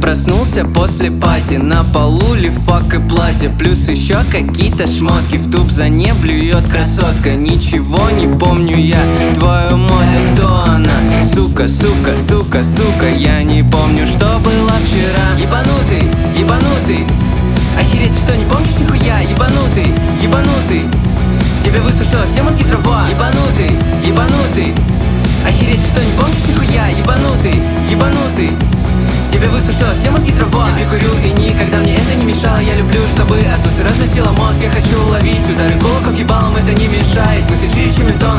Проснулся после пати, на полу лифак и платье, плюс еще какие-то шмотки. В туб за не блюет красотка. Ничего не помню я, твою мать, а кто она? Сука, сука, сука, сука, я не помню, что было вчера. Ебанутый, ебанутый, охереть, что не помнишь нихуя? Ебанутый, ебанутый, тебе высушила все мозги трава. Ебанутый, ебанутый, охереть, что не помнишь нихуя? Ебанутый, ебанутый, тебе высушила все мозги трава. Я курю и никогда мне это не мешало. Я люблю, чтобы от тусы разносила мозг. Я хочу ловить удары кулаков ебалом, это не мешает. Мысли шире, чем бетон.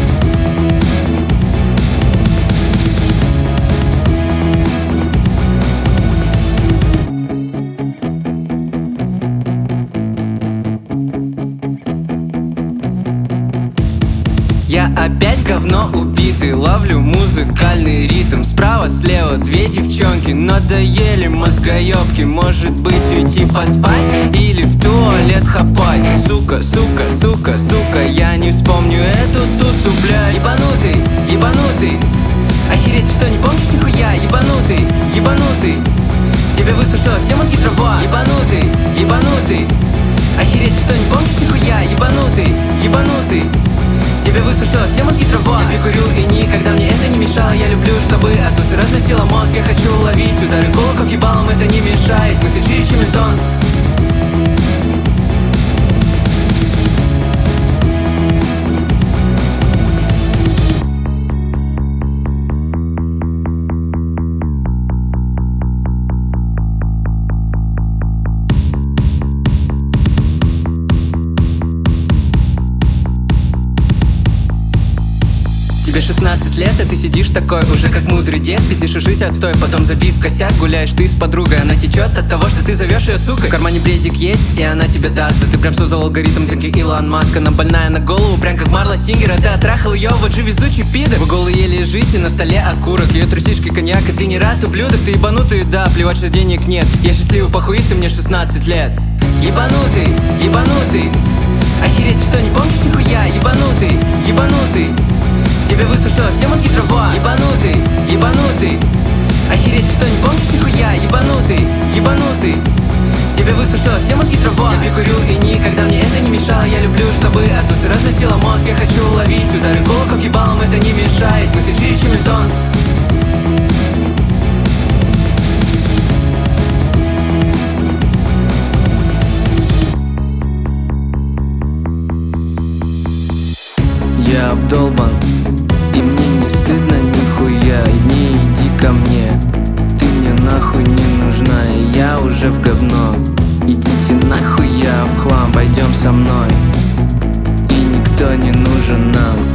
Я опять говно убитый, ловлю музыкальный ритм. Справа-слева две девчонки, надоели мозгоёбки. Может быть уйти поспать или в туалет хапать? Сука, сука, сука, сука, я не вспомню эту тусу, бля. Ебанутый, ебанутый, охереть, что не помнишь нихуя? Ебанутый, ебанутый, тебе высушила все мозги трава. Ебанутый, ебанутый, охереть, что не помнишь нихуя? Ебанутый, ебанутый, тебе высушила все мозги трава. Я курю и никогда мне это не мешало. Я люблю, чтобы от тусы разносила мозг. Я хочу ловить удары кулаков ебалом, это не мешает. Мысли шире, чем бетон. Тебе 16 лет, а ты сидишь такой, уже как мудрый дед. Пиздишь и жизнь отстой, потом забив косяк. Гуляешь ты с подругой, она течет от того, что ты зовешь ее сукой. В кармане брезик есть, и она тебе даст. Да ты прям создал алгоритм, как Илон Маск. Она больная на голову, прям как Марла Сингер. А ты оттрахал ее, вот же везучий пидор. Вы голые лежите, на столе окурок. Ее трусишки коньяк, и ты не рад, ублюдок. Ты ебанутый, да, плевать, что денег нет. Я счастливый похуист, и мне 16 лет. Ебанутый, ебанутый, охереть, что не помнишь нихуя? Ебанутый, ебанутый, тебе высушила все мозги трава. Ебанутый, ебанутый, охереть, что не помнишь нихуя? Ебанутый, ебанутый, тебе высушила все мозги трава. Я курю и никогда мне это не мешало. Я люблю, чтобы от тусы разносила мозг. Я хочу ловить удары кулаков ебалом, это не мешает. Мысли шире, чем бетон. Я обдолбан, и мне не стыдно нихуя. Не иди ко мне, ты мне нахуй не нужна. И я уже в говно, идите нахуй, я в хлам. Пойдем со мной, и никто не нужен нам.